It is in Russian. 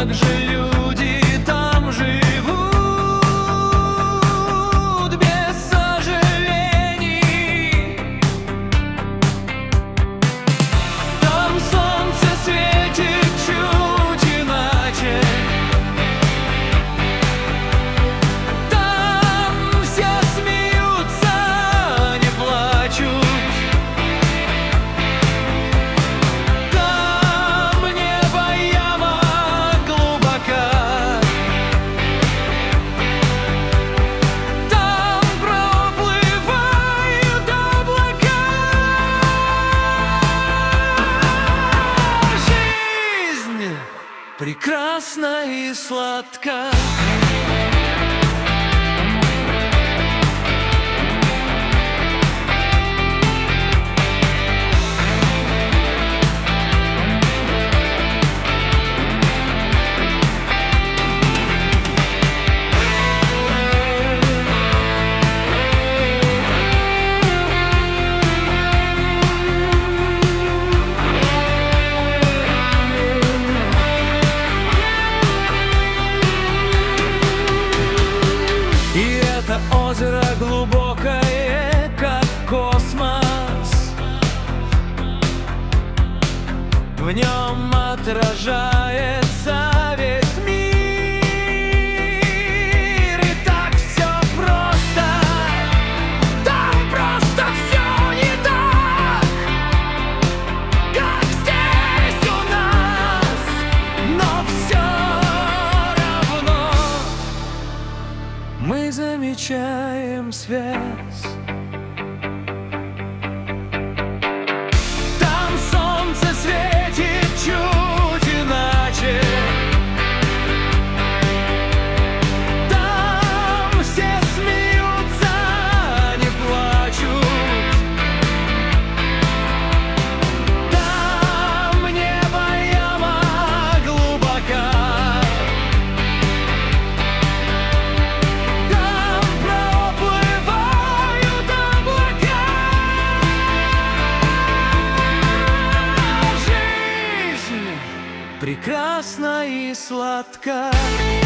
как же люди там живут без сожалений. Там солнце светит чуть иначе, там все смеются, не плачут. Прекрасна и сладка. Это озеро глубокое, как космос. В нем отражается весь мир. И так все просто, там просто все не так, как здесь у нас. Но все равно мы замечаем связь. Там солнце светит чуть иначе, там все смеются, не плачут. Там небо яма глубока, прекрасна и сладка.